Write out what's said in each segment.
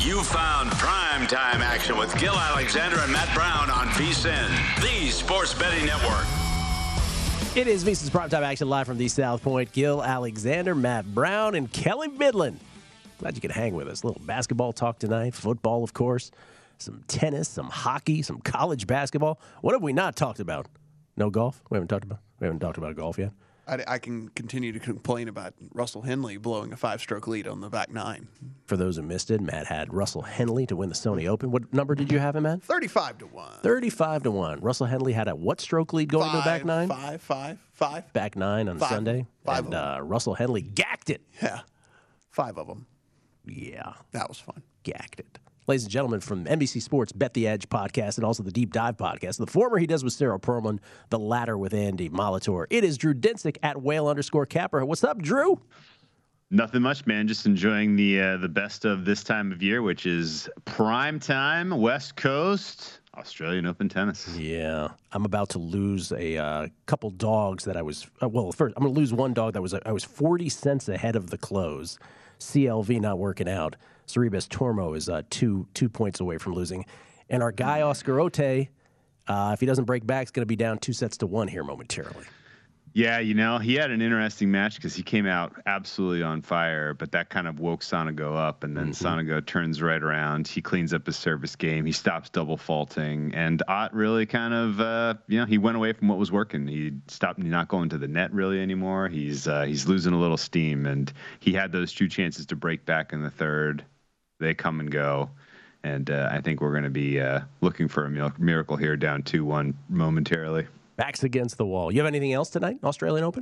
You found primetime action with Gil Alexander and Matt Brown on VSiN, the sports betting network. It is VSiN's primetime action live from the South Point. Gil Alexander, Matt Brown, and Kelly Midland. Glad you could hang with us. A little basketball talk tonight, football, of course, some tennis, some hockey, some college basketball. What have we not talked about? No golf? We haven't talked about golf yet. I can continue to complain about Russell Henley blowing a 5-stroke lead on the back nine. For those who missed it, Matt had Russell Henley to win the Sony Open. What number did you have him at? 35-1. 35-1. Russell Henley had a what stroke lead going to the back nine? Five. Back nine on Sunday. Five. And Russell Henley gacked it. Yeah. 5 of them. Yeah. That was fun. Gacked it. Ladies and gentlemen, from NBC Sports Bet the Edge podcast and also the Deep Dive podcast, the former he does with Sarah Perlman, the latter with Andy Molitor. It is Drew Dinsick at Whale_Capper. What's up, Drew? Nothing much, man. Just enjoying the best of this time of year, which is prime time, West Coast, Australian Open tennis. Yeah. I'm about to lose a couple dogs that I was first, I'm going to lose one dog that I was 40 cents ahead of the close. CLV not working out. Cerebus Tormo is 2 points away from losing. And our guy, Oscar Ote, if he doesn't break back, is going to be down 2-1 here momentarily. Yeah, he had an interesting match because he came out absolutely on fire, but that kind of woke Sonego up, and then Sonego turns right around. He cleans up his service game. He stops double faulting, and Ott really kind of, he went away from what was working. He stopped not going to the net really anymore. He's losing a little steam, and he had those 2 chances to break back in the third. They come and go. And I think we're going to be looking for a miracle here, down 2-1 momentarily. Backs against the wall. You have anything else tonight, Australian Open?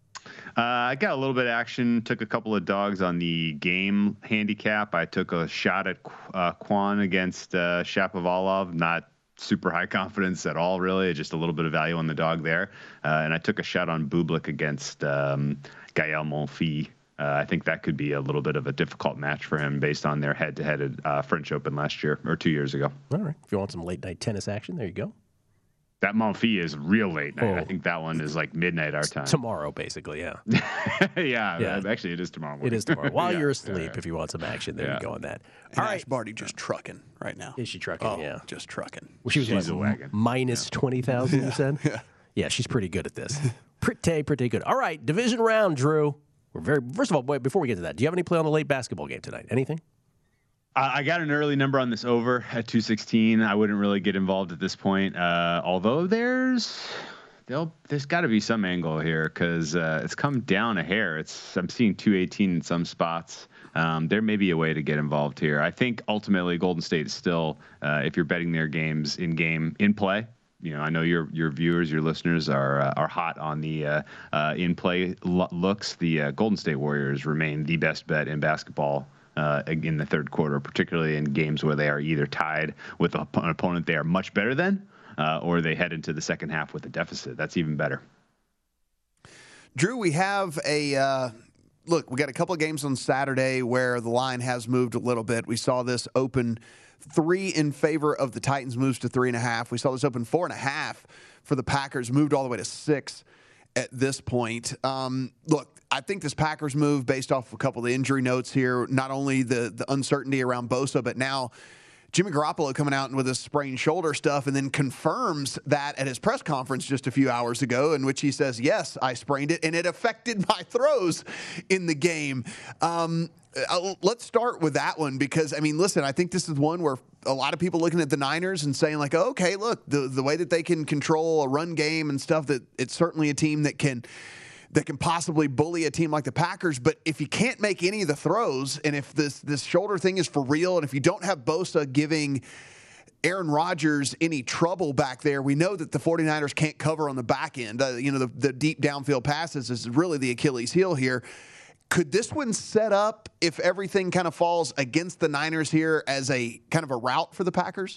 I got a little bit of action. Took a couple of dogs on the game handicap. I took a shot at Kwan against Shapovalov. Not super high confidence at all, really. Just a little bit of value on the dog there. And I took a shot on Bublik against Gael Monfils. I think that could be a little bit of a difficult match for him based on their head-to-head at French Open last year or 2 years ago. All right. If you want some late-night tennis action, there you go. That Monfils is real late night. I think that one is like midnight our time. Tomorrow, basically, yeah. yeah. Actually, it is tomorrow morning. It is tomorrow. While you're asleep, if you want some action, there you go on that. All right. Ash Barty just trucking right now. Is she trucking? Oh, yeah. just trucking. Well, she's a wagon. Minus 20,000, you said? Yeah. Yeah, she's pretty good at this. Pretty good. All right, division round, Drew. First of all, wait, before we get to that, do you have any play on the late basketball game tonight? Anything? I got an early number on this over at 216. I wouldn't really get involved at this point, although there's got to be some angle here because it's come down a hair. I'm seeing 218 in some spots. There may be a way to get involved here. I think ultimately Golden State is still, if you're betting their games in play. I know your viewers, your listeners are hot on the in play looks. The Golden State Warriors remain the best bet in basketball. In the third quarter, particularly in games where they are either tied with an opponent they are much better than, or they head into the second half with a deficit. That's even better. Drew, we have we got a couple of games on Saturday where the line has moved a little bit. We saw this open 3 in favor of the Titans, moves to 3.5. We saw this open 4.5 for the Packers, moved all the way to 6 at this point. I think this Packers move, based off a couple of the injury notes here, not only the uncertainty around Bosa, but now Jimmy Garoppolo coming out with his sprained shoulder stuff and then confirms that at his press conference just a few hours ago, in which he says, yes, I sprained it, and it affected my throws in the game. Let's start with that one because, listen, I think this is one where a lot of people looking at the Niners and saying, like, okay, look, the way that they can control a run game and stuff, that it's certainly a team that can possibly bully a team like the Packers. But if you can't make any of the throws, and if this shoulder thing is for real, and if you don't have Bosa giving Aaron Rodgers any trouble back there, we know that the 49ers can't cover on the back end. The deep downfield passes is really the Achilles heel here. Could this one set up, if everything kind of falls against the Niners here, as a kind of a rout for the Packers?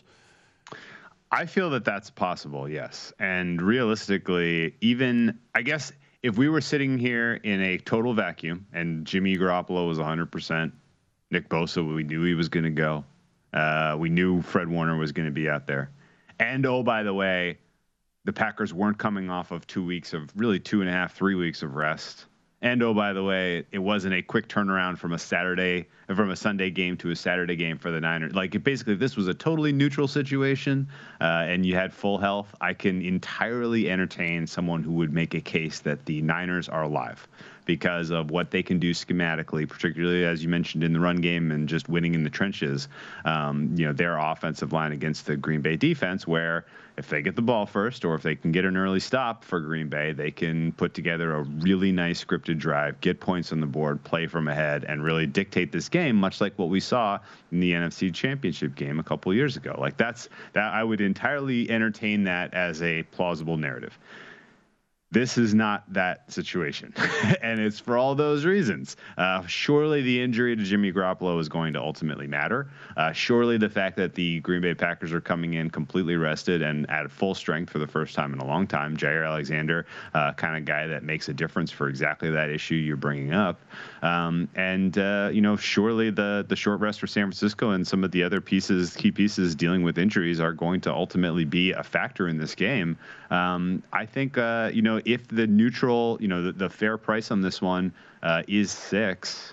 I feel that that's possible, yes. And realistically, even, I guess, if we were sitting here in a total vacuum and Jimmy Garoppolo was 100%, Nick Bosa, we knew he was going to go. We knew Fred Warner was going to be out there. And, oh, by the way, the Packers weren't coming off of 2 weeks of, really 2.5, 3 weeks of rest. And oh, by the way, it wasn't a quick turnaround from a Sunday game to a Saturday game for the Niners. Like, basically, this was a totally neutral situation, and you had full health. I can entirely entertain someone who would make a case that the Niners are alive because of what they can do schematically, particularly as you mentioned in the run game and just winning in the trenches. Their offensive line against the Green Bay defense, where if they get the ball first or if they can get an early stop for Green Bay, they can put together a really nice scripted drive, get points on the board, play from ahead, and really dictate this game, much like what we saw in the NFC Championship game a couple years ago. Like that I would entirely entertain that as a plausible narrative. This is not that situation, and it's for all those reasons. Surely the injury to Jimmy Garoppolo is going to ultimately matter. Surely the fact that the Green Bay Packers are coming in completely rested and at full strength for the first time in a long time. Jair Alexander, kind of guy that makes a difference for exactly that issue you're bringing up. Surely the short rest for San Francisco and some of the other key pieces dealing with injuries are going to ultimately be a factor in this game. I think, if the neutral, the fair price on this one is 6,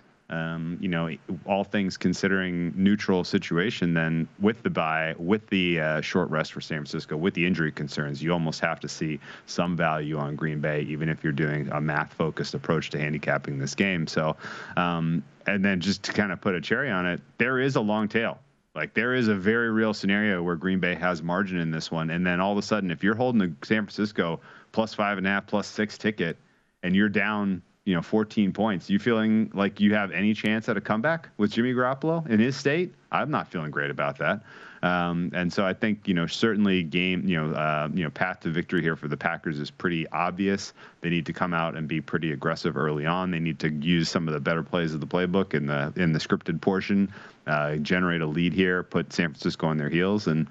all things considering neutral situation, then with the bye, with the short rest for San Francisco, with the injury concerns, you almost have to see some value on Green Bay, even if you're doing a math-focused approach to handicapping this game. So, and then just to kind of put a cherry on it, there is a long tail. Like, there is a very real scenario where Green Bay has margin in this one. And then all of a sudden, if you're holding the San Francisco +5.5, +6 ticket, and you're down, 14 points, you feeling like you have any chance at a comeback with Jimmy Garoppolo in his state? I'm not feeling great about that. And so I think, certainly path to victory here for the Packers is pretty obvious. They need to come out and be pretty aggressive early on. They need to use some of the better plays of the playbook in the scripted portion, generate a lead here, put San Francisco on their heels, and,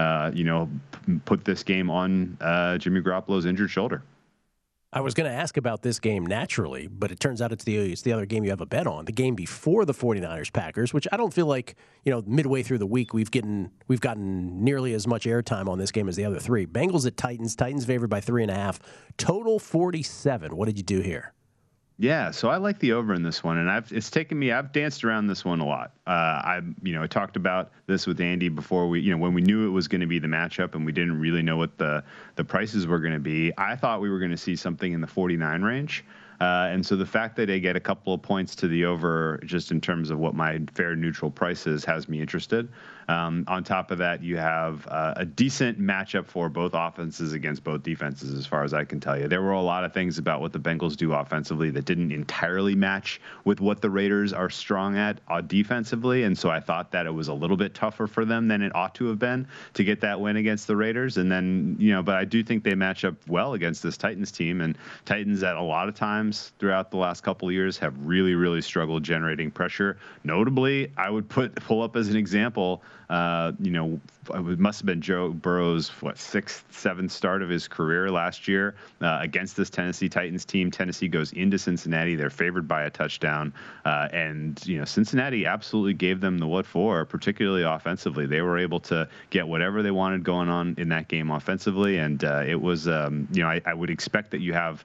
put this game on Jimmy Garoppolo's injured shoulder. I was going to ask about this game naturally, but it turns out it's the other game you have a bet on, the game before the 49ers Packers, which I don't feel like, midway through the week we've gotten nearly as much airtime on this game as the other three. Bengals at Titans favored by 3.5, total 47. What did you do here? Yeah, so I like the over in this one, and I've danced around this one a lot. I talked about this with Andy before when we knew it was going to be the matchup and we didn't really know what the prices were going to be. I thought we were going to see something in the 49 range. And so the fact that they get a couple of points to the over, just in terms of what my fair neutral price is, has me interested. On top of that, you have a decent matchup for both offenses against both defenses, as far as I can tell you. There were a lot of things about what the Bengals do offensively that didn't entirely match with what the Raiders are strong at defensively. And so I thought that it was a little bit tougher for them than it ought to have been to get that win against the Raiders. And then, but I do think they match up well against this Titans team, and Titans at a lot of times throughout the last couple of years have really, really struggled generating pressure. Notably, I would pull up as an example, it must have been Joe Burrow's 6th, 7th start of his career last year against this Tennessee Titans team. Tennessee goes into Cincinnati. They're favored by a touchdown. And Cincinnati absolutely gave them the what for, particularly offensively. They were able to get whatever they wanted going on in that game offensively. And it was, I would expect that you have,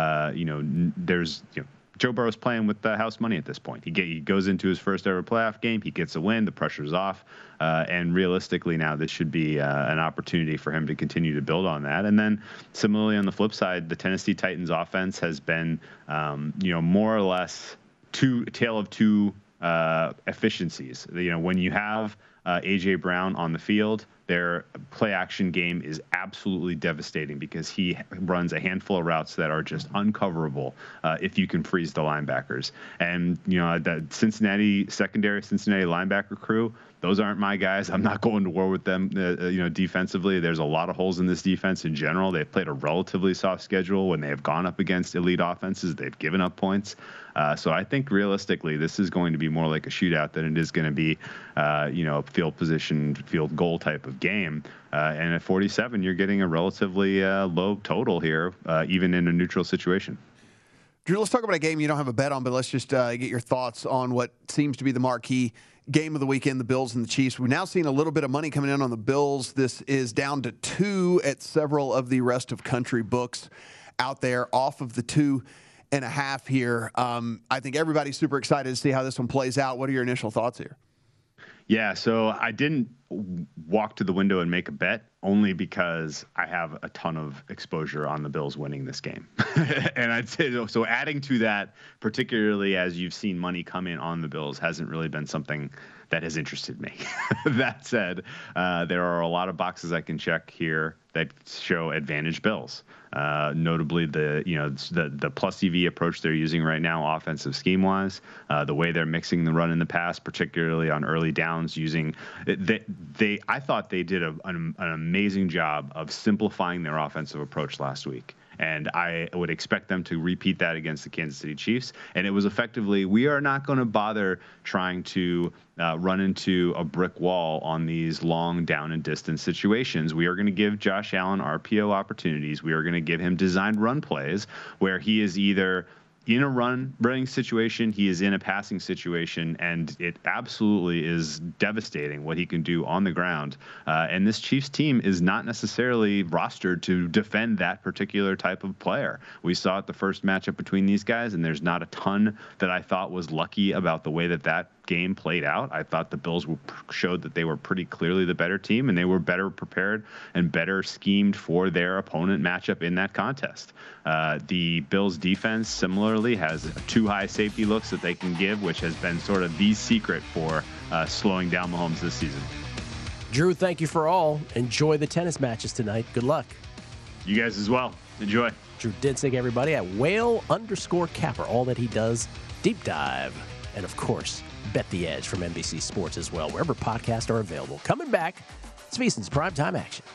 Joe Burrow's playing with the house money at this point. He goes into his first ever playoff game. He gets a win. The pressure's off. And realistically now, this should be an opportunity for him to continue to build on that. And then similarly on the flip side, the Tennessee Titans offense has been, more or less tale of two efficiencies. When you have A.J. Brown on the field, their play action game is absolutely devastating because he runs a handful of routes that are just uncoverable if you can freeze the linebackers. And, the Cincinnati linebacker crew, those aren't my guys. I'm not going to war with them, defensively. There's a lot of holes in this defense in general. They've played a relatively soft schedule. When they have gone up against elite offenses, they've given up points. So I think realistically, this is going to be more like a shootout than it is going to be, a field position, field goal type of game. And at 47, you're getting a relatively low total here, even in a neutral situation. Drew, let's talk about a game you don't have a bet on, but let's just get your thoughts on what seems to be the marquee game of the weekend, the Bills and the Chiefs. We've now seen a little bit of money coming in on the Bills. This is down to 2 at several of the rest of country books out there, off of the 2.5 1.5 here. I think everybody's super excited to see how this one plays out. What are your initial thoughts here? Yeah, so I didn't walk to the window and make a bet only because I have a ton of exposure on the Bills winning this game. And I'd say, so adding to that, particularly as you've seen money come in on the Bills, hasn't really been something that has interested me. That said, there are a lot of boxes I can check here that show advantage Bills. Notably, the plus EV approach they're using right now, offensive scheme wise, the way they're mixing the run and the pass, particularly on early downs, using I thought they did an amazing job of simplifying their offensive approach last week. And I would expect them to repeat that against the Kansas City Chiefs. And it was effectively, we are not going to bother trying to run into a brick wall on these long down and distance situations. We are going to give Josh Allen RPO opportunities. We are going to give him designed run plays where he is either in a running situation, he is in a passing situation, and it absolutely is devastating what he can do on the ground. And this Chiefs team is not necessarily rostered to defend that particular type of player. We saw it the first matchup between these guys, and there's not a ton that I thought was lucky about the way that game played out. I thought the Bills showed that they were pretty clearly the better team, and they were better prepared and better schemed for their opponent matchup in that contest. The Bills defense similarly has 2 high safety looks that they can give, which has been sort of the secret for slowing down Mahomes this season. Drew, thank you for all. Enjoy the tennis matches tonight. Good luck. You guys as well. Enjoy. Drew Dinsick, everybody, at whale_capper. All that he does, deep dive. And, of course, Bet the Edge from NBC Sports as well, wherever podcasts are available. Coming back, it's VSiN's Primetime Action.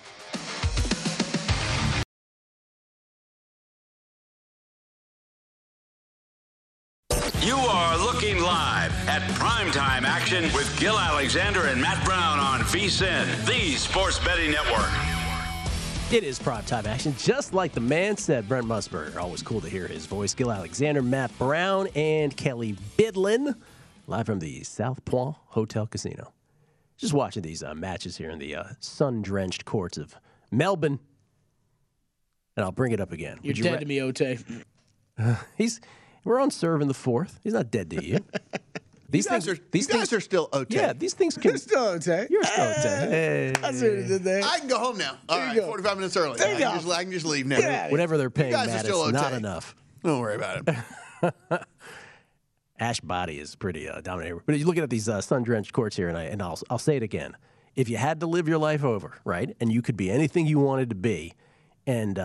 You are looking live at Primetime Action with Gil Alexander and Matt Brown on VSiN, the Sports Betting Network. It is Primetime Action, just like the man said. Brent Musburger, always cool to hear his voice. Gil Alexander, Matt Brown, and Kelly Bidlin, live from the South Point Hotel Casino. Just watching these matches here in the sun-drenched courts of Melbourne. And I'll bring it up again. You're dead to me, Ote. We're on serve in the 4th. He's not dead to you. These guys are still okay. Yeah, these things can. You're still Ote. You're still Ote. Hey. I see what you did there. I can go home now. All right, 45 minutes early. There you go. I can just leave now. Yeah. Whatever they're paying guys are Matt, still it's not okay. enough. Don't worry about it. Ash Body is pretty dominating. But you're looking at these sun-drenched courts here, and I'll say it again. If you had to live your life over, right, and you could be anything you wanted to be, and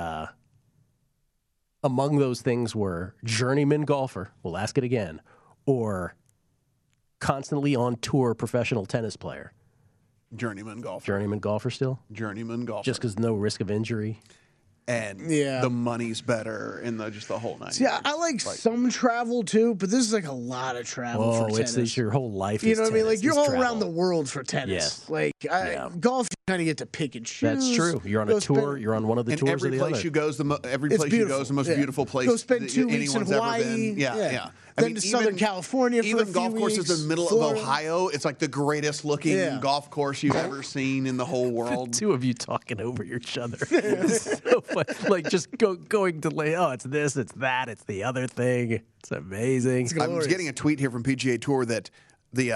among those things were journeyman golfer, we'll ask it again, or constantly on tour professional tennis player. Journeyman golfer. Journeyman golfer still? Journeyman golfer. Just because no risk of injury? And Yeah. the money's better in just the whole night. See, I like some travel too, but this is like a lot of travel for tennis. It's your whole life. You is know what I mean? tennis. Like you're It's all travel. around the world for tennis. Yes. Like golf, you kind of get to pick and choose. That's true. You're on a tour. You're on one of the And tours every of the place other. you go is the most Yeah. beautiful place Go spend 2 weeks in anyone's ever Hawaii. been. Yeah. Then to Southern California for a even few golf courses weeks, in the middle Florida. of Ohio. It's like the greatest looking golf course you've ever seen in the whole world. Two of you talking over each other. It's so fun. Like just going to lay. Oh, it's this, it's that, it's the other thing. It's amazing. I was getting a tweet here from PGA Tour that the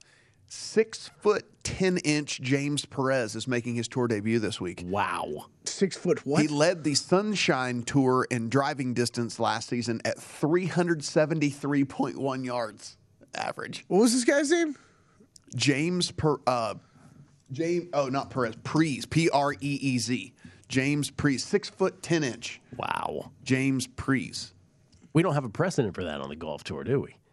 6'10" James Perez is making his tour debut this week. Wow. 6 foot what? He led the Sunshine Tour in driving distance last season at 373.1 yards average. What was this guy's name? Not Perez, Preez, P-R-E-E-Z. James Preez, 6'10". Wow. James Preez. We don't have a precedent for that on the golf tour, do we?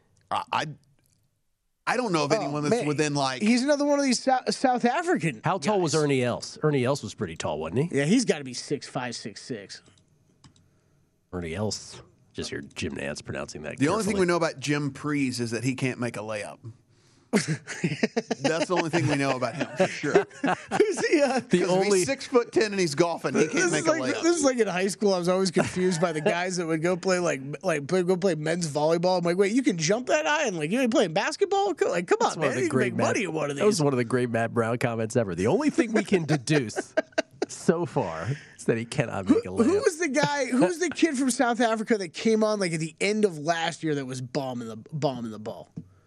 I don't know of anyone that's Man, within like. He's another one of these South African. How tall was guys. Ernie Els? Ernie Els was pretty tall, wasn't he? Yeah, he's got to be 6'5", 6'6". Ernie Els. Just hear Jim Nantz pronouncing that. The only thing carefully. we know about Jim Preez is that he can't make a layup. That's the only thing we know about him for sure. Who's the? The only He's 6'10" and he's golfing. He can't make a layup. This is like in high school. I was always confused by the guys that would go play go play men's volleyball. I'm like, wait, you can jump that high, and like you ain't playing basketball? Like, come on, man, you can make money in one of these. That was one of the great Matt Brown comments ever. The only thing we can deduce so far that he cannot make a layup. Who was the guy? Who was the kid from South Africa that came on like at the end of last year that was bombing the ball?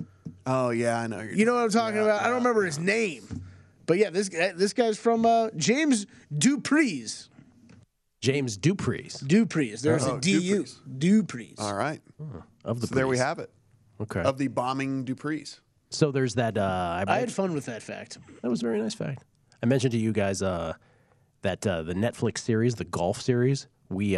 Oh yeah, I know. You know what I'm talking about? I don't remember his name, but yeah, this guy's from James Dupreez. James Dupreez. Dupreez. There's a D-U. Dupreez. All right. Of the So there we Preez. have it. Okay. Of the bombing Dupreez. So there's that. I had fun with that fact. That was a very nice fact. I mentioned to you guys that the Netflix series, the golf series, we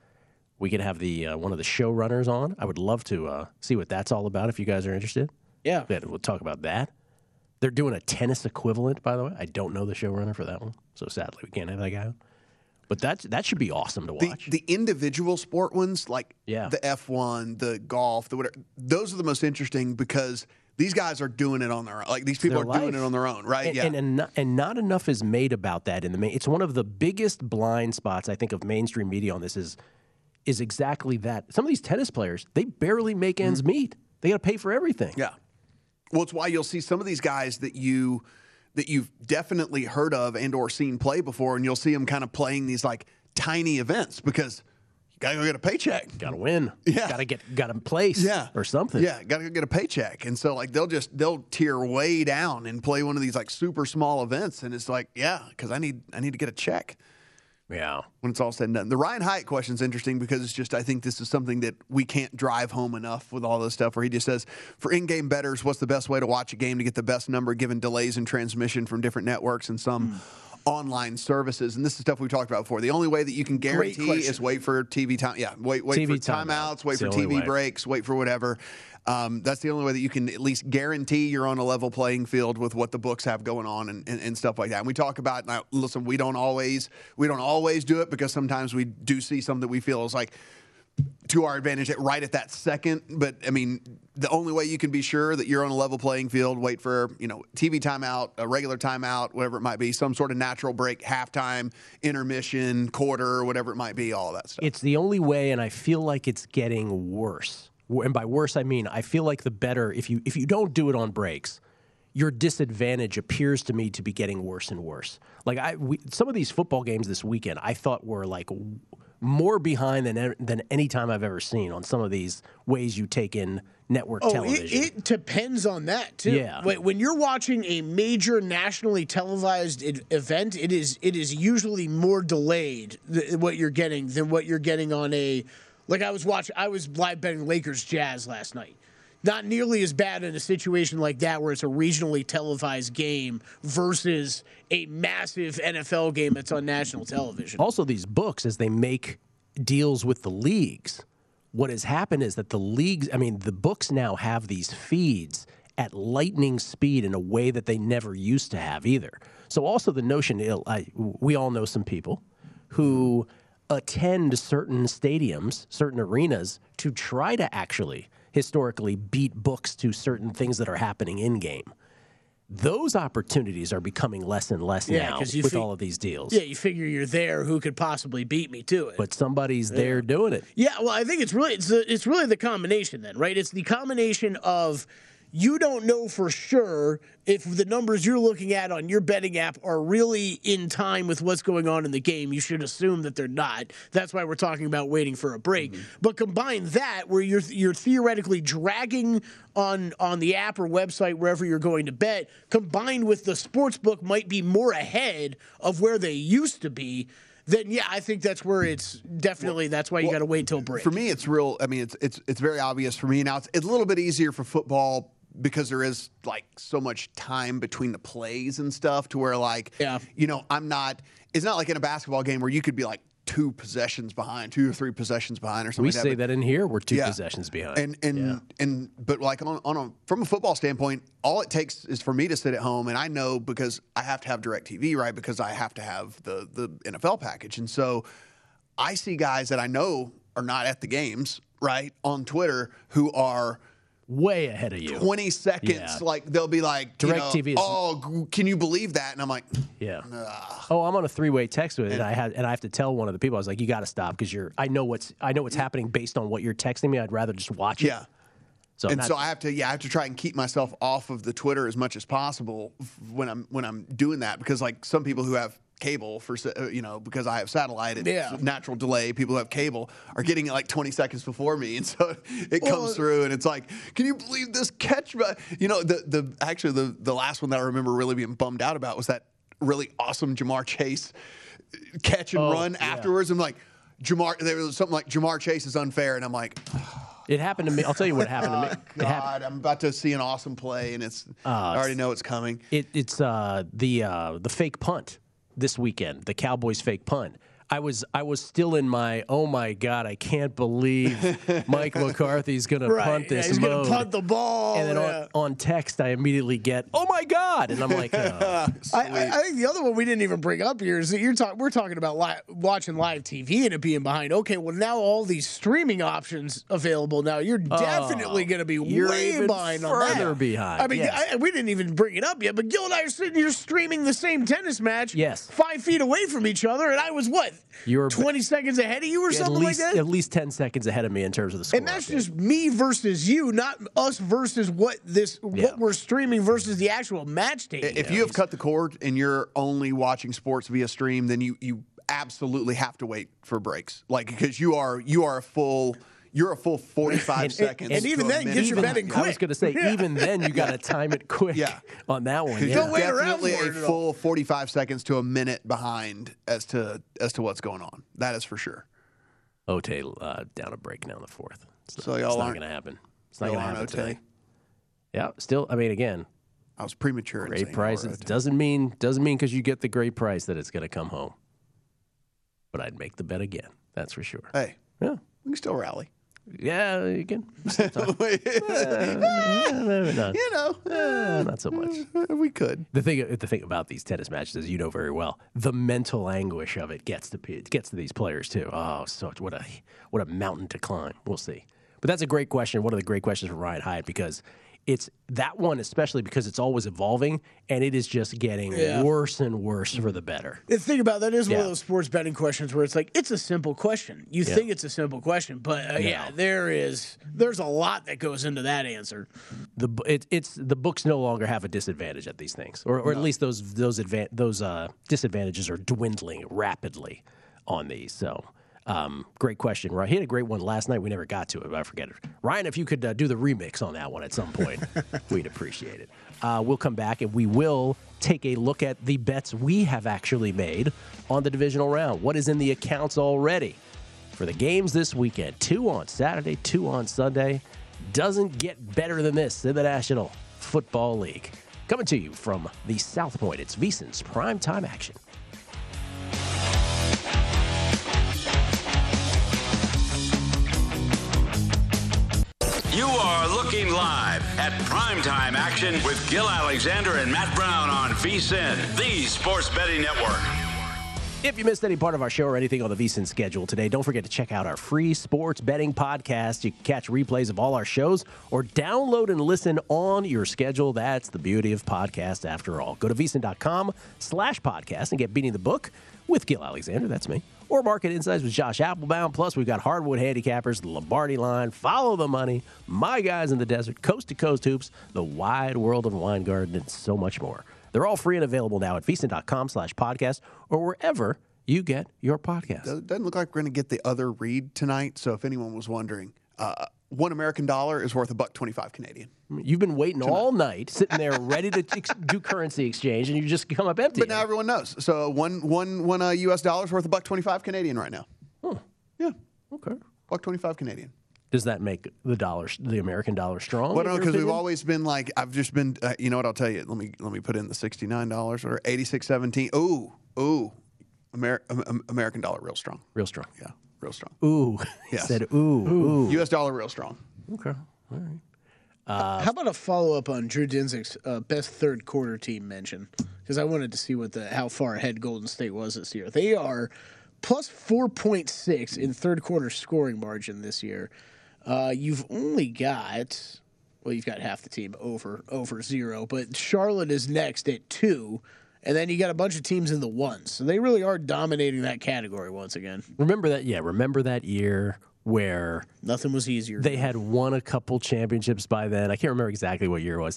could have the one of the showrunners on. I would love to see what that's all about if you guys are interested. Yeah. We'll talk about that. They're doing a tennis equivalent, by the way. I don't know the showrunner for that one, so sadly we can't have that guy on. But that should be awesome to watch. The individual sport ones, like Yeah. the F1, the golf, the whatever, those are the most interesting because these guys are doing it on their own. Like these people their are doing life. it on their own, right? And not enough is made about that in the main. It's one of the biggest blind spots I think of mainstream media on this is exactly that. Some of these tennis players, they barely make ends meet. They got to pay for everything. Yeah. Well, it's why you'll see some of these guys that you've definitely heard of and or seen play before, and you'll see them kind of playing these like tiny events because you gotta go get a paycheck. Got to win. Yeah. Got to place. Yeah. Or something. Yeah, gotta go get a paycheck. And so like they'll tier way down and play one of these like super small events, and it's like, yeah, because I need to get a check. Yeah. When it's all said and done. The Ryan Hyatt question is interesting because it's just, I think this is something that we can't drive home enough with all this stuff where he just says, for in-game bettors, what's the best way to watch a game to get the best number given delays in transmission from different networks and some online services? And this is stuff we've talked about before. The only way that you can guarantee is wait for TV time. Yeah, wait TV for timeouts, wait for TV breaks, wait for whatever. That's the only way that you can at least guarantee you're on a level playing field with what the books have going on and stuff like that. And we talk about, now, listen, we don't always do it because sometimes we do see something that we feel is like to our advantage right at that second. But I mean, the only way you can be sure that you're on a level playing field, wait for, TV timeout, a regular timeout, whatever it might be, some sort of natural break, halftime, intermission, quarter, whatever it might be, all of that stuff. It's the only way, and I feel like it's getting worse. And by worse, I mean I feel like the better if you don't do it on breaks, your disadvantage appears to me to be getting worse and worse. Like some of these football games this weekend, I thought were like more behind than any time I've ever seen on some of these ways you take in network television. It depends on that too. Yeah. When you're watching a major nationally televised event, it is usually more delayed what you're getting than what you're getting on a. Like I was live betting Lakers Jazz last night. Not nearly as bad in a situation like that where it's a regionally televised game versus a massive NFL game that's on national television. Also, these books, as they make deals with the leagues, what has happened is that the books now have these feeds at lightning speed in a way that they never used to have either. So also the notion, we all know some people who attend certain stadiums, certain arenas to try to actually historically beat books to certain things that are happening in game. Those opportunities are becoming less and less now with all of these deals. Yeah, you figure you're there, who could possibly beat me to it? But somebody's there doing it. Yeah, well, I think it's really the combination then, right? It's the combination of you don't know for sure if the numbers you're looking at on your betting app are really in time with what's going on in the game. You should assume that they're not. That's why we're talking about waiting for a break. Mm-hmm. But combine that where you're theoretically dragging on the app or website wherever you're going to bet, combined with the sportsbook might be more ahead of where they used to be. Then yeah, I think that's where it's definitely. That's why you got to wait till break. For me, it's real. I mean, it's very obvious for me now. It's a little bit easier for football because there is like so much time between the plays and stuff to where like, I'm not. It's not like in a basketball game where you could be like 2 possessions behind, 2 or 3 possessions behind, or something. We like that. say that in here, we're 2 possessions behind. But like from a football standpoint, all it takes is for me to sit at home, and I know because I have to have DirecTV, right? Because I have to have the NFL package, and so I see guys that I know are not at the games, right, on Twitter who are way ahead of you. 20 seconds, like they'll be like, DirecTV. Oh, can you believe that? And I'm like, yeah. Oh, I'm on a 3-way text with it, and I have to tell one of the people. I was like, you got to stop because I know what's happening based on what you're texting me. I'd rather just watch it. Yeah. So I have to try and keep myself off of the Twitter as much as possible when I'm doing that because like some people who have cable because I have satellite. It's Yeah. natural delay. People who have cable are getting it like 20 seconds before me, and so it comes through, and it's like, can you believe this catch? The last one that I remember really being bummed out about was that really awesome Jamar Chase catch and run afterwards. I'm like, there was something like Jamar Chase is unfair, and I'm like, It happened to me. I'll tell you what happened to me. God, I'm about to see an awesome play, and I already know it's coming. It's the fake punt this weekend, the Cowboys fake punt. I was still in my, oh my God, I can't believe Mike McCarthy's going to punt this he's mode. going to punt the ball. And then on text, I immediately get, oh my God, and I'm like, oh. I think the other one we didn't even bring up here is that we're talking about watching live TV and it being behind. Okay, well now all these streaming options available now, you're definitely going to be way even behind on that. further behind. I mean, yes. we didn't even bring it up yet, but Gil and I are sitting here streaming the same tennis match, Yes. 5 feet away from each other, and I was what? You're 20 seconds ahead of you or something like that? At least 10 seconds ahead of me in terms of the score. And that's just me versus you, not us versus what we're streaming versus the actual match tape. If you have cut the cord and you're only watching sports via stream, then you absolutely have to wait for breaks, because you're a full 45 seconds. And even then, get your betting quick. I was going to say, even then, you got to time it quick on that one. You're wait around definitely for a it full 45 seconds to a minute behind as to what's going on. That is for sure. Ote down a break now in the fourth. It's not going to happen. It's not going to happen today. Yeah, still, I mean, again, I was premature. Great price. It doesn't mean because you get the great price that it's going to come home. But I'd make the bet again. That's for sure. Hey, yeah, we can still rally. Yeah, you can. Maybe not. Not so much. We could. The thing about these tennis matches, as you know very well, the mental anguish of it gets to these players too. Oh, what a mountain to climb. We'll see. But that's a great question. One of the great questions from Ryan Hyatt, because it's that one, especially because it's always evolving and it is just getting worse and worse for the better. The thing about that is one of those sports betting questions where it's like, it's a simple question. You think it's a simple question, but there's a lot that goes into that answer. The books no longer have a disadvantage at these things, or at least those disadvantages are dwindling rapidly on these. So. Great question, right? He had a great one last night. We never got to it, but I forget it. Ryan, if you could do the remix on that one at some point, we'd appreciate it. We'll come back and we will take a look at the bets we have actually made on the divisional round. What is in the accounts already for the games this weekend? 2 on Saturday, 2 on Sunday. Doesn't get better than this in the National Football League. Coming to you from the South Point, it's VSiN's Primetime Action. You are looking live at Primetime Action with Gil Alexander and Matt Brown on VSiN, the Sports Betting Network. If you missed any part of our show or anything on the VSiN schedule today, don't forget to check out our free sports betting podcast. You can catch replays of all our shows or download and listen on your schedule. That's the beauty of podcasts after all. Go to VSiN.com/podcast and get Beating the Book with Gil Alexander. That's me. Or Market Insights with Josh Applebaum. Plus, we've got Hardwood Handicappers, the Lombardi Line, Follow the Money, My Guys in the Desert, Coast to Coast Hoops, The Wide World of Weingarten, and so much more. They're all free and available now at VSiN.com/podcast or wherever you get your podcast. It doesn't look like we're going to get the other read tonight. So if anyone was wondering, $1 American is worth $1.25 Canadian. You've been waiting all night, sitting there ready to do currency exchange, and you just come up empty. But now everyone knows. So one U.S. dollar is worth $1.25 Canadian right now. Huh. Yeah. Okay. $1.25 Canadian. Does that make the American dollar strong? Well, no, because we've always been like, I've just been, you know what, I'll tell you. Let me put in the $69 or 86.17. Ooh. American dollar real strong. Real strong. Yeah, real strong. Ooh. He said ooh. U.S. dollar real strong. Okay. All right. How about a follow-up on Drew Dinsick's best third quarter team mention? Because I wanted to see how far ahead Golden State was this year. They are plus 4.6 in third quarter scoring margin this year. You've only got, you've got half the team over 0, but Charlotte is next at 2. And then you got a bunch of teams in the 1s. So they really are dominating that category once again. Remember that year where nothing was easier. They had won a couple championships by then. I can't remember exactly what year it was.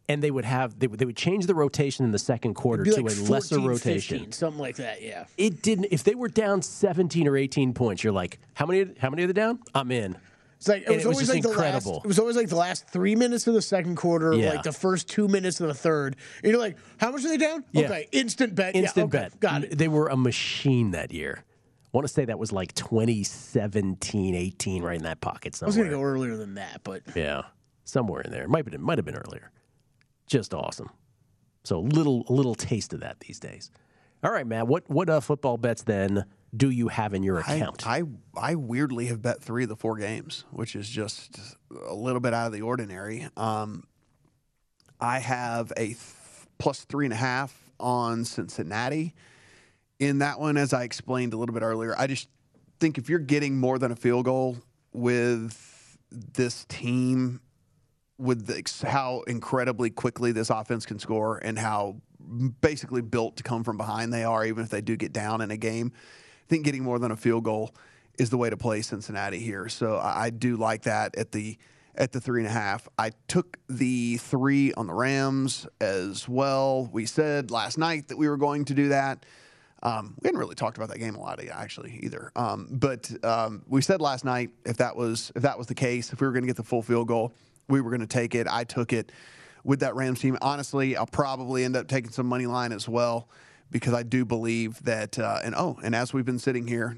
and they would change the rotation in the second quarter It'd to be like a lesser 14, rotation. 15, something like that, yeah. It didn't. If they were down 17 or 18 points, you're like, how many are they down? I'm in. It's like it was always just like incredible. it was always like the last 3 minutes of the second quarter, Yeah. like the first 2 minutes of the third. And you're like, how much are they down? Yeah. Okay, instant bet. Instant yeah, okay, bet. got it. They were a machine that year. I want to say that was like 2017, 18, right in that pocket I was somewhere. going to go earlier than that, but Yeah, somewhere in there. Might have been earlier. Just awesome. So a little taste of that these days. All right, Matt. What football bets then do you have in your account? I weirdly have bet 3 of the 4 games, which is just a little bit out of the ordinary. I have a plus 3.5 on Cincinnati. In that one, as I explained a little bit earlier, I just think if you're getting more than a field goal with this team, with how incredibly quickly this offense can score and how basically built to come from behind they are, even if they do get down in a game, I think getting more than a field goal is the way to play Cincinnati here. So I do like that at the 3.5. I took the 3 on the Rams as well. We said last night that we were going to do that. We hadn't really talked about that game a lot, actually, either. But we said last night if that was the case, if we were going to get the full field goal, we were going to take it. I took it with that Rams team. Honestly, I'll probably end up taking some money line as well because I do believe that. And as we've been sitting here,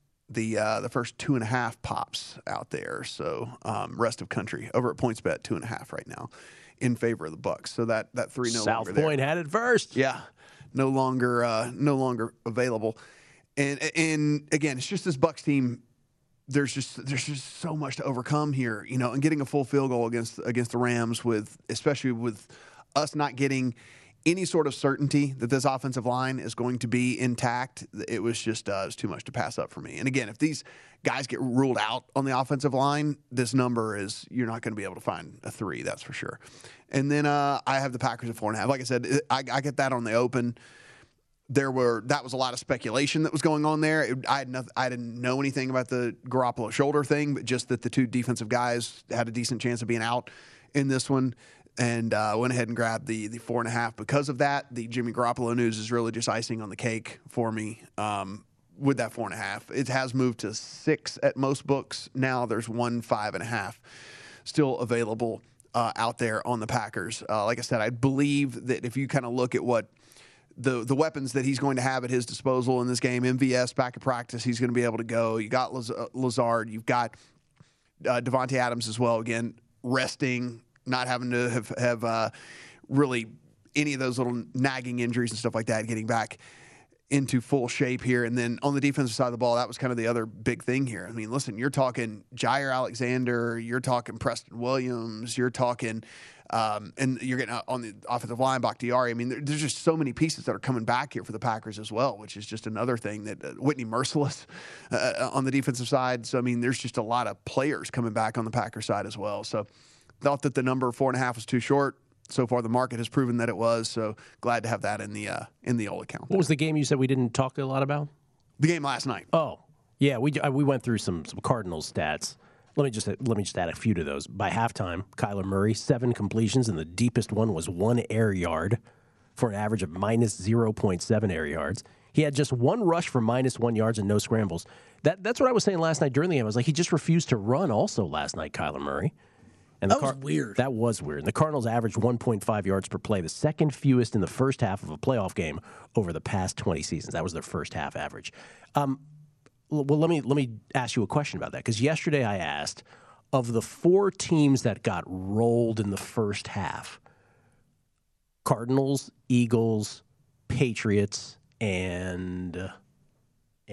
the first 2.5 pops out there. So rest of country over at PointsBet 2.5 right now in favor of the Bucks. So that 3 no longer there. South Point had it first. Yeah, no longer available. And again, it's just this Bucks team. There's just so much to overcome here, and getting a full field goal against the Rams, especially with us not getting any sort of certainty that this offensive line is going to be intact. It was just it's too much to pass up for me. And again, if these guys get ruled out on the offensive line, this number is you're not going to be able to find a 3, that's for sure. And then I have the Packers at 4.5. Like I said, I get that on the open. That was a lot of speculation that was going on there. I didn't know anything about the Garoppolo shoulder thing, but just that the 2 defensive guys had a decent chance of being out in this one, and went ahead and grabbed the 4.5 because of that. The Jimmy Garoppolo news is really just icing on the cake for me with that 4.5. It has moved to 6 at most books now. There's 1 5.5 still available out there on the Packers. Like I said, I believe that if you kind of look at what the weapons that he's going to have at his disposal in this game, MVS back at practice, he's going to be able to go. You got Lazard, you've got Devontae Adams as well. Again, resting, not having to have really any of those little nagging injuries and stuff like that, getting back into full shape here. And then on the defensive side of the ball, that was kind of the other big thing here. I mean, listen, you're talking Jair Alexander, you're talking Preston Williams, you're talking and you're getting on the offensive line, Bakhtiari. I mean, there's just so many pieces that are coming back here for the Packers as well, which is just another thing that Whitney Merciless on the defensive side. So, I mean, there's just a lot of players coming back on the Packers side as well. So, thought that the number 4.5 was too short. So far, the market has proven that it was. So, glad to have that in the old account. What was the game you said we didn't talk a lot about? The game last night. Oh, yeah, we went through some Cardinals stats. Let me just add a few to those. By halftime, Kyler Murray, 7 completions, and the deepest one was 1 air yard for an average of minus 0.7 air yards. He had just 1 rush for minus 1 yards and no scrambles. That's what I was saying last night during the game. I was like, he just refused to run also last night, Kyler Murray. And that was weird. That was weird. And the Cardinals averaged 1.5 yards per play, the second fewest in the first half of a playoff game over the past 20 seasons. That was their first half average. Well, let me ask you a question about that, because yesterday I asked, of the 4 teams that got rolled in the first half, Cardinals, Eagles, Patriots, and who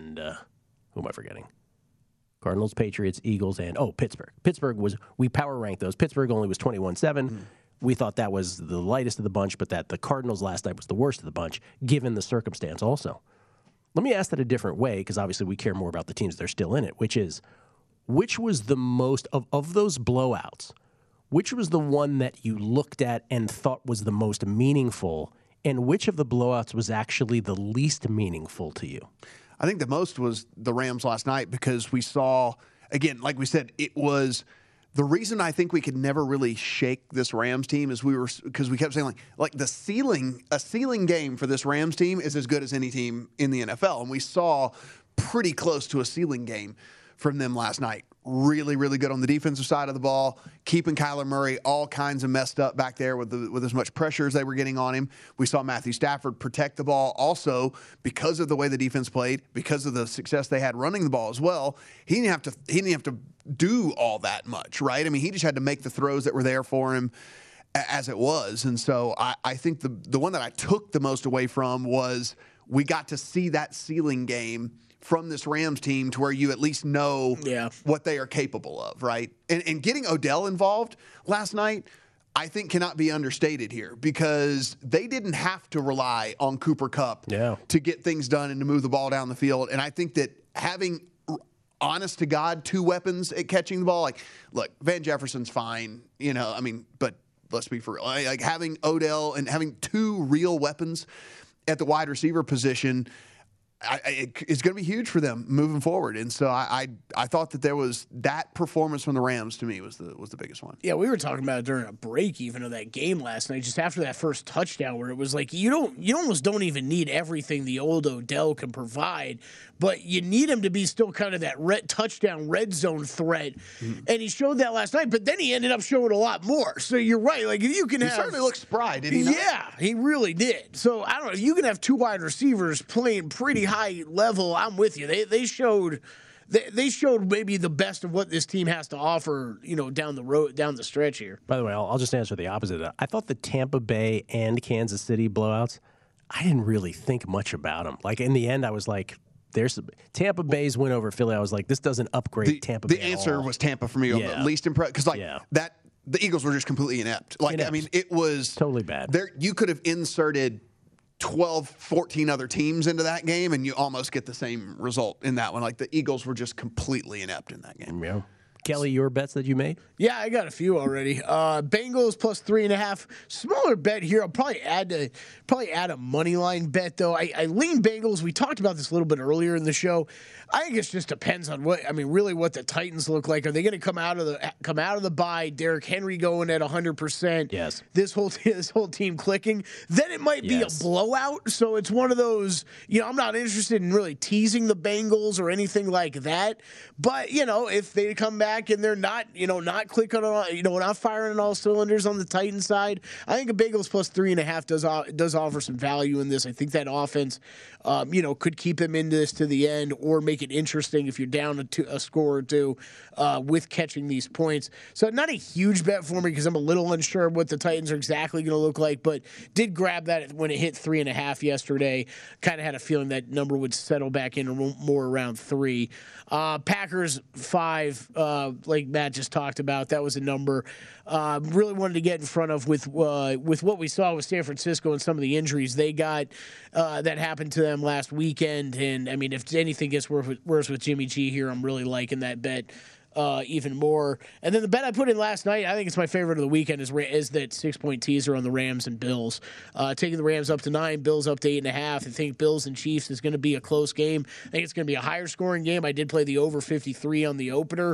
am I forgetting? Cardinals, Patriots, Eagles, and Pittsburgh. Pittsburgh we power ranked those. Pittsburgh only was 21-7. We thought that was the lightest of the bunch, but that the Cardinals last night was the worst of the bunch, given the circumstance also. Let me ask that a different way, because obviously we care more about the teams that are still in it, which was the most, of those blowouts, which was the one that you looked at and thought was the most meaningful, and which of the blowouts was actually the least meaningful to you? I think the most was the Rams last night, because we saw, again, like we said, it was The reason I think we could never really shake this Rams team is because we kept saying like a ceiling game for this Rams team is as good as any team in the NFL, and we saw pretty close to a ceiling game from them last night. Really, really good on the defensive side of the ball, keeping Kyler Murray all kinds of messed up back there with as much pressure as they were getting on him. We saw Matthew Stafford protect the ball also because of the way the defense played, because of the success they had running the ball as well. He didn't have to do all that much, right? I mean, he just had to make the throws that were there for him as it was. And so I think the one that I took the most away from was we got to see that ceiling game from this Rams team to where you at least know what they are capable of, right? And getting Odell involved last night, I think cannot be understated here because they didn't have to rely on Cooper Kupp to get things done and to move the ball down the field. And I think that having, honest to God, 2 weapons at catching the ball, like, look, Van Jefferson's fine, but let's be for real. Like having Odell and having 2 real weapons at the wide receiver position, it's going to be huge for them moving forward. And so I thought that there was that performance from the Rams to me was the biggest one. Yeah, we were talking about it during a break even of that game last night, just after that first touchdown where it was like you almost don't even need everything the old Odell can provide, but you need him to be still kind of that touchdown red zone threat. Mm-hmm. And he showed that last night, but then he ended up showing a lot more. So you're right. Like if you can he certainly looked spry, did he not? Yeah, he really did. So I don't know, if you can have 2 wide receivers playing pretty high level, I'm with you. They showed maybe the best of what this team has to offer, down the stretch here. By the way, I'll just answer the opposite of that. I thought the Tampa Bay and Kansas City blowouts, I didn't really think much about them. Like in the end, I was like, there's Tampa Bay's win over Philly. I was like, this doesn't upgrade Tampa Bay. The answer was Tampa for me. Yeah. Least impressed because that the Eagles were just completely inept. Like I mean, it was totally bad. You could have inserted 12, 14 other teams into that game, and you almost get the same result in that one. Like the Eagles were just completely inept in that game. Yeah. Kelly, your bets that you made? Yeah, I got a few already. Bengals plus 3.5. Smaller bet here. I'll probably add a money line bet though. I lean Bengals. We talked about this a little bit earlier in the show. I think it just depends on what the Titans look like. Are they going to come out of the bye? Derrick Henry going at 100%. Yes. This whole team clicking. Then it might be a blowout. So it's one of those. I'm not interested in really teasing the Bengals or anything like that. But if they come back and they're not clicking on, not firing on all cylinders on the Titans side, I think a Bengals plus 3.5 does offer some value in this. I think that offense, could keep them into this to the end or make it interesting if you're down a score or 2 with catching these points. So not a huge bet for me because I'm a little unsure what the Titans are exactly going to look like, but did grab that when it hit 3.5 yesterday. Kind of had a feeling that number would settle back in more around 3. Packers 5, like Matt just talked about. That was a number really wanted to get in front of with what we saw with San Francisco and some of the injuries they got that happened to them last weekend. And I mean, if anything gets worse with Jimmy G here, I'm really liking that bet even more. And then the bet I put in last night, I think it's my favorite of the weekend, is that 6-point teaser on the Rams and Bills. Taking the Rams up to 9, Bills up to 8.5. I think Bills and Chiefs is going to be a close game. I think it's going to be a higher scoring game. I did play the over 53 on the opener.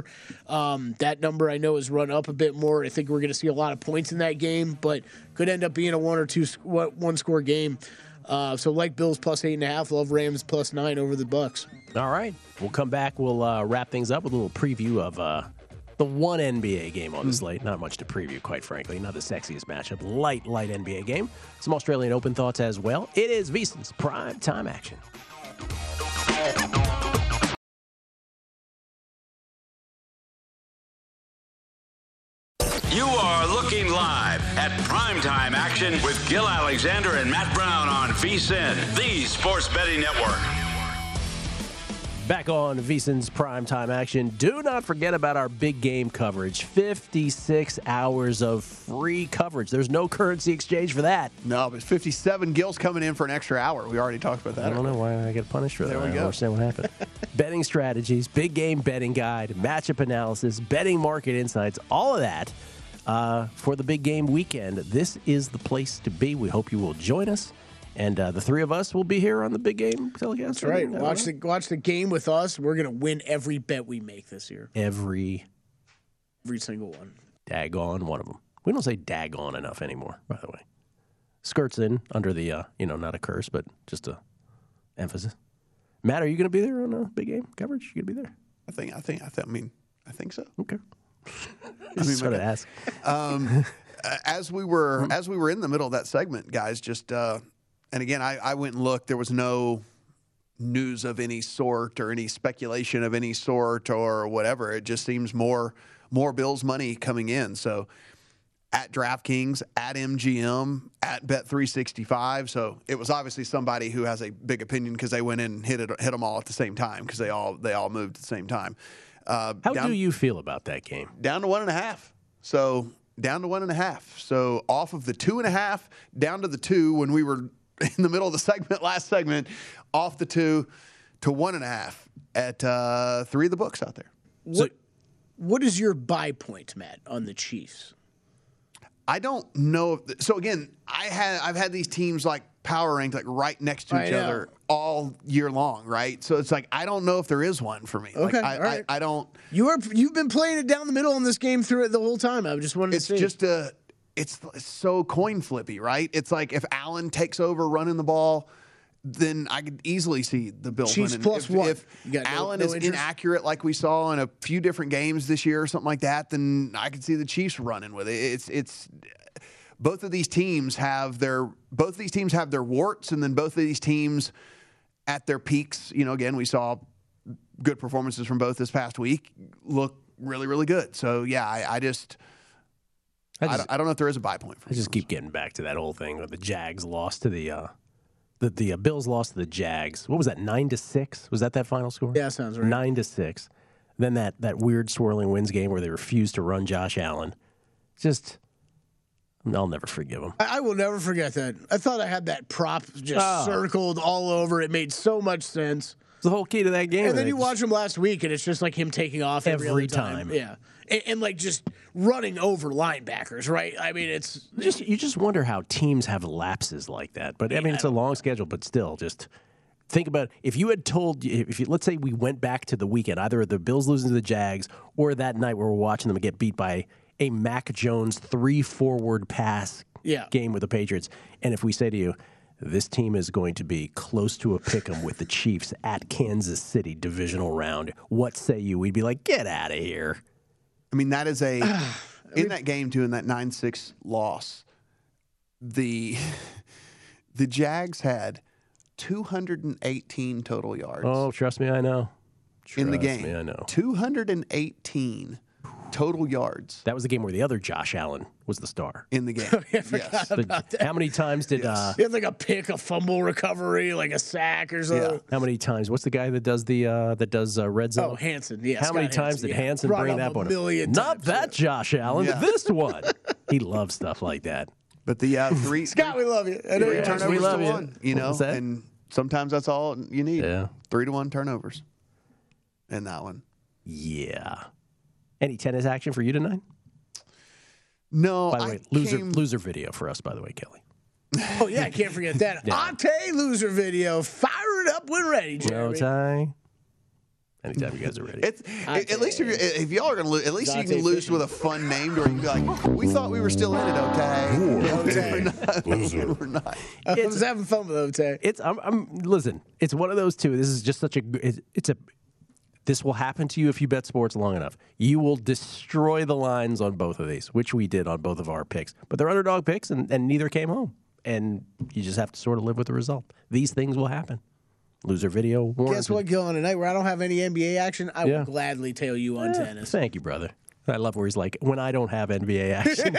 That number I know has run up a bit more. I think we're going to see a lot of points in that game, but could end up being a 1 or 2 one score game. So like Bills plus 8.5, love Rams plus 9 over the Bucks. All right. We'll come back. We'll wrap things up with a little preview of the one NBA game on the slate. Not much to preview, quite frankly. Not the sexiest matchup. Light NBA game. Some Australian Open thoughts as well. It is VSiN's Prime Time Action. You are looking live at Primetime Action with Gil Alexander and Matt Brown on VSiN, the Sports Betting Network. Back on VSiN's Primetime Action. Do not forget about our big game coverage. 56 hours of free coverage. There's no currency exchange for that. No, but 57. Gil's coming in for an extra hour. We already talked about that. I don't know why I get punished for that. There we go. I don't understand what happened. Betting strategies, big game betting guide, matchup analysis, betting market insights, all of that for the big game weekend. This is the place to be. We hope you will join us. And the three of us will be here on the big game telecast. That's right. Watch the game with us. We're going to win every bet we make this year. Every every single one. Daggone one of them. We don't say daggone enough anymore, by the way. Skirts in under the, not a curse, but just a emphasis. Matt, are you going to be there on a big game coverage? You going to be there? I think so. Okay. Just sort of ask. As we were in the middle of that segment, guys, just and again, I went and looked. There was no news of any sort or any speculation of any sort or whatever. It just seems more Bills money coming in. So at DraftKings, at MGM, at Bet365. So it was obviously somebody who has a big opinion because they went in and hit them all at the same time because they all moved at the same time. How do you feel about that game? Down to 1.5. So down to 1.5. So off of the 2.5 down to the 2 when we were in the middle of the last segment, off the 2 to 1.5 at 3 of the books out there. What is your buy point, Matt, on the Chiefs? I don't know. So again, I've had these teams like power ranked like right next to each other all year long, right? So it's like I don't know if there is one for me. Okay, like, all right. I don't. You've been playing it down the middle in this game through it the whole time. I just wanted to see. It's so coin flippy, right? It's like if Allen takes over running the ball, then I could easily see the Bills Chiefs winning. plus one. If Allen is interest? inaccurate, like we saw in a few different games this year or something like that, then I could see the Chiefs running with it. It's both of these teams have their warts, and then both of these teams at their peaks. Again, we saw good performances from both this past week. Look really, really good. So yeah, I don't know if there is a buy point for me. I just keep getting back to that whole thing where the Jags lost to the Bills lost to the Jags. What was that, 9-6? Was that final score? Yeah, sounds right. 9-6. Then that weird swirling winds game where they refused to run Josh Allen. I'll never forgive him. I will never forget that. I thought I had that prop just circled all over. It made so much sense. It's the whole key to that game. And then you watch him last week, and it's just like him taking off every other time. Yeah. And like just running over linebackers, right? I mean, it's you just wonder how teams have lapses like that. But I mean, it's a long schedule, but still, just think about if you had told let's say we went back to the weekend, either the Bills losing to the Jags or that night where we're watching them get beat by a Mac Jones 3 forward pass game with the Patriots, and if we say to you, this team is going to be close to a pick'em with the Chiefs at Kansas City divisional round, what say you? We'd be like, get out of here. I mean, that is in that game too, in that 9-6 loss, the Jags had 218 total yards. Oh, trust me, I know. In the game, I know. 218 total yards. That was the game where the other Josh Allen was the star. In the game. Yes. How many times did... He had like a pick, a fumble recovery, like a sack or something. Yeah. How many times? What's the guy that does red zone? Oh, Hansen. Yeah, how many times did Hansen bring that one? Not that Josh Allen, this one. He loves stuff like that. But the Scott, we love you. Three turnovers we love to you. one, and sometimes that's all you need. Yeah. 3-1 turnovers in that one. Yeah. Any tennis action for you tonight? No. By the way, loser video for us, by the way, Kelly. Oh, yeah, I can't forget that. Ante loser video. Fire it up when ready, Jeremy. No tie. Anytime you guys are ready. At least if y'all are going to lose, at least you can lose with a fun name where you can be like, we thought we were still in it, okay? We're not. I was having fun with Ote. Listen, it's one of those two. This is just such this will happen to you if you bet sports long enough. You will destroy the lines on both of these, which we did on both of our picks. But they're underdog picks, and neither came home. And you just have to sort of live with the result. These things will happen. Loser video. Guess what, Gil? On a night where I don't have any NBA action, I will gladly tail you on tennis. Thank you, brother. I love where he's like, when I don't have NBA action.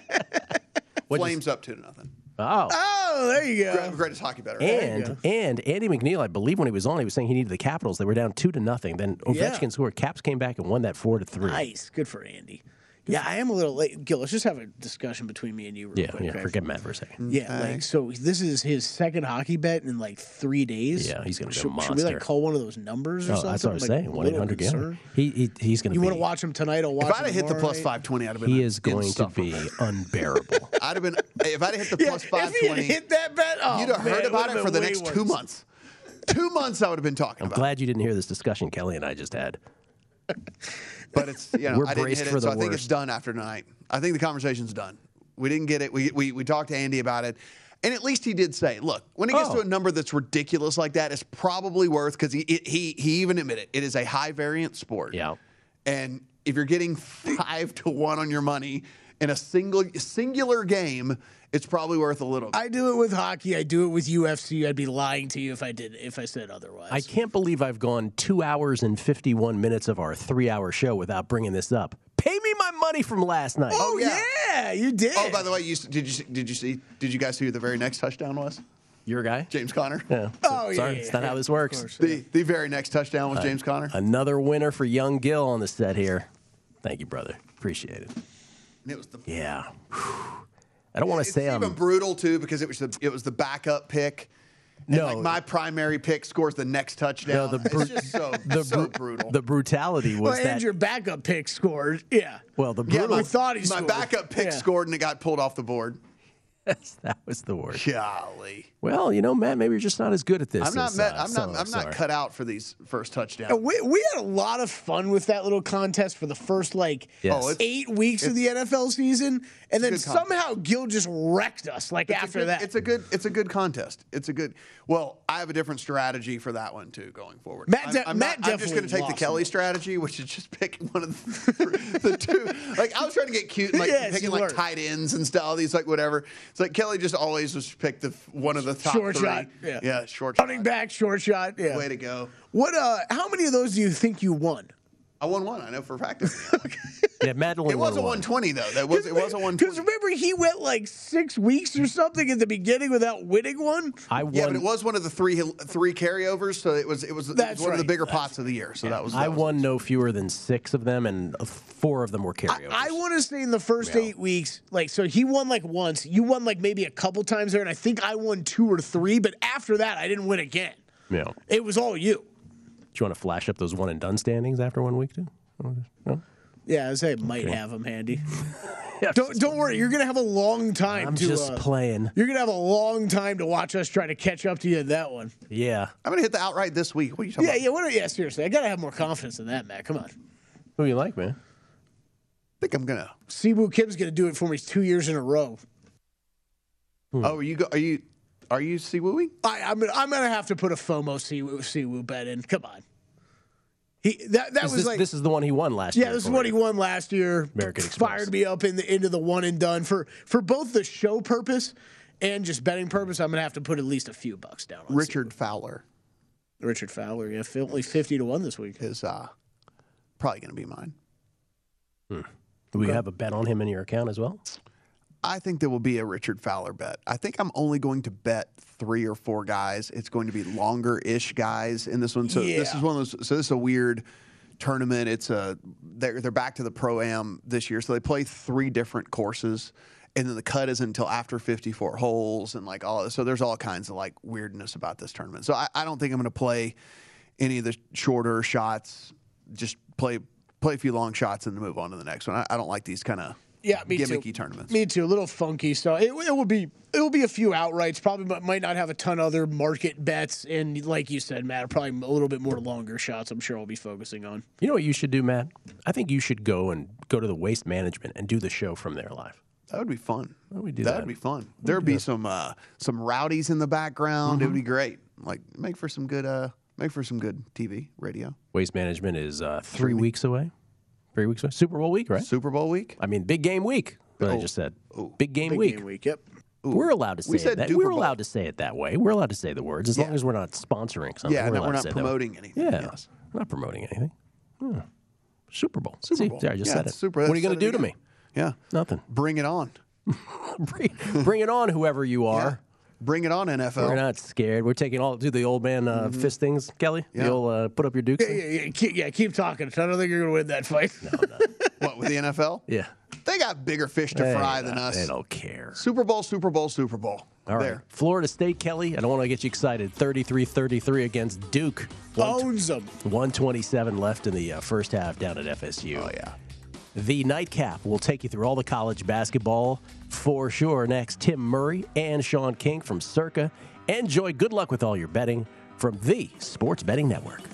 Flames up 2-0. Oh, there you go. Greatest hockey better. And Andy McNeil, I believe when he was on, he was saying he needed the Capitals. They were down 2-0. Then Ovechkin scored. Caps came back and won that 4-3. Nice. Good for Andy. Yeah, I am a little late. Gil, let's just have a discussion between me and you real quick. Yeah, forget Matt for a second. Yeah, so this is his second hockey bet in like 3 days. Yeah, he's going to be a monster. Should we call one of those numbers or something? That's what I was saying. 1-800-GAMBLER. He's going to be... You want to watch him tonight? I'll watch him. If I'd have hit the plus 520, I'd have been He is going to be unbearable. If I'd have hit the plus 520... If he had hit that bet, you'd have heard about it for the next 2 months. 2 months I would have been talking about. I'm glad you didn't hear this discussion Kelly and I just had. But it's, you know, We're I didn't braced hit for it, so the I think it's worst. done after tonight. I think the conversation's done. We didn't get it. We talked to Andy about it. And at least he did say, look, when it gets to a number that's ridiculous like that, it's probably worth, because he even admitted it is a high variance sport. Yeah. And if you're getting 5-1 on your money in a singular game, it's probably worth a little bit. I do it with hockey. I do it with UFC. I'd be lying to you if I said otherwise. I can't believe I've gone 2 hours and 51 minutes of our 3-hour show without bringing this up. Pay me my money from last night. Oh yeah, you did. Oh, by the way, did you guys see who the very next touchdown was? Your guy? James Conner. Yeah. Oh, yeah, Sorry, yeah, it's not yeah. how this works. Of course. The very next touchdown was James Conner. Another winner for young Gil on the set here. Thank you, brother. Appreciate it. And it was the Yeah. I don't want to It's say even brutal too, because it was the backup pick. And No. like my primary pick scores the next touchdown. No, It's just so brutal. The brutality was Well, that. and your backup pick scored. Yeah. Well, the yeah, brutal. my, thought he my scored. backup pick Yeah. scored and it got pulled off the board. That was the worst. Golly, Well, you know, Matt, maybe you're just not as good at this. I'm not. as, I'm some not. of I'm us not are. cut out for these first touchdowns. We had a lot of fun with that little contest for the first Yes. Oh, it's- 8 weeks of the NFL season, and then good contest. somehow Gil just wrecked us after that. It's a good contest. It's a good. Well, I have a different strategy for that one too going forward. Matt I'm just definitely going to take the lost Kelly him. strategy, which is just picking one of the two. Like I was trying to get cute and like Yes, picking you like were. tight ends and stuff. All these like whatever. It's like Kelly just always just picked one of the top Short three. shot, yeah. short Running shot. back, short shot. Yeah. Way to go. What? How many of those do you think you won? I won one. I know for a fact. Yeah, Matt only It won was a one. 120 though. It was a Because 120. remember, he went like 6 weeks or something at the beginning without winning one. I won. Yeah, but it was one of the three carryovers, so it was That's one of the right. bigger pots of the year. So that was. I won no fewer than 6 of them, and 4 of them were carryovers. I want to say in the first 8 weeks, like, so he won like once. You won like maybe a couple times there, and I think I won 2 or 3. But after that, I didn't win again. Yeah. Do It was all you. you want to flash up those one and done standings after 1 week too? No. Yeah, I say I might have them handy. Yeah, Don't worry, you're gonna have a long time. I'm to, just playing. You're gonna have a long time to watch us try to catch up to you in that one. Yeah. I'm gonna hit the outright this week. What are you talking about? Yeah. Seriously, I gotta have more confidence in that, Matt. Come on. Who you like, man? I think I'm gonna. Siwoo Kim's gonna do it for me 2 years in a row. Oh, are you Siwooing? I'm gonna have to put a FOMO Siwoo bet in. Come on. This is the one he won last year. Yeah, this is for what you. he won last year. American Express. Fired me up into the one and done for both the show purpose and just betting purpose. I'm gonna have to put at least a few bucks down on Richard Fowler Richard Fowler. Yeah, only 50-1 this week. is probably gonna be mine. Do we have a bet on him in your account as well? I think there will be a Richard Fowler bet. I think I'm only going to bet 3 or 4 guys. It's going to be longer-ish guys in this one. So this is one of those. So this is a weird tournament. It's they're back to the Pro-Am this year. So they play 3 different courses, and then the cut is until after 54 holes and like all of this. So there's all kinds of like weirdness about this tournament. So I don't think I'm going to play any of the shorter shots. Just play a few long shots and then move on to the next one. I don't like these kind of Me gimmicky too. tournaments. Me too. A little funky. So it will be a few outrights. Probably might not have a ton of other market bets. And like you said, Matt, probably a little bit more longer shots. I'm sure I'll be focusing on. You know what you should do, Matt? I think you should go to the Waste Management and do the show from there live. That would be fun. Why don't we do that that? would be fun. There'd be some rowdies in the background. It would be great. Like make for some good TV, radio. Waste Management is 3 weeks away. 3 weeks away. Super Bowl week, right? Super Bowl week. I mean, big game week. What I just said. Big game Big week. game week. Yep. We're allowed to say We said it that. Duper We're Bowl. allowed to say it that way. We're allowed to say the words as long Yeah. as we're not sponsoring something. Yeah, we're, no, allowed we're to not say that. promoting anything. Yeah, Yes. we're not promoting anything. Super Bowl. Super See, Bowl. there, I just Yeah, said it. it's super. What are That's you going to said do it to again. me? Yeah. Nothing. Bring it on. Bring it on, whoever you Yeah. are. Bring it on, NFL. We're not scared. We're taking do the old man fist things, Kelly. Yeah. You'll put up your dukes. Keep talking. I don't think you're going to win that fight. What with the NFL? Yeah. They got bigger fish to fry than us. They don't care. Super Bowl, Super Bowl, Super Bowl. All right. There. Florida State, Kelly. I don't want to get you excited. 33-33 against Duke. Owns them. 127 left in the first half down at FSU. Oh yeah. The Nightcap will take you through all the college basketball for sure. Next, Tim Murray and Sean King from Circa. Enjoy. Good luck with all your betting from the Sports Betting Network.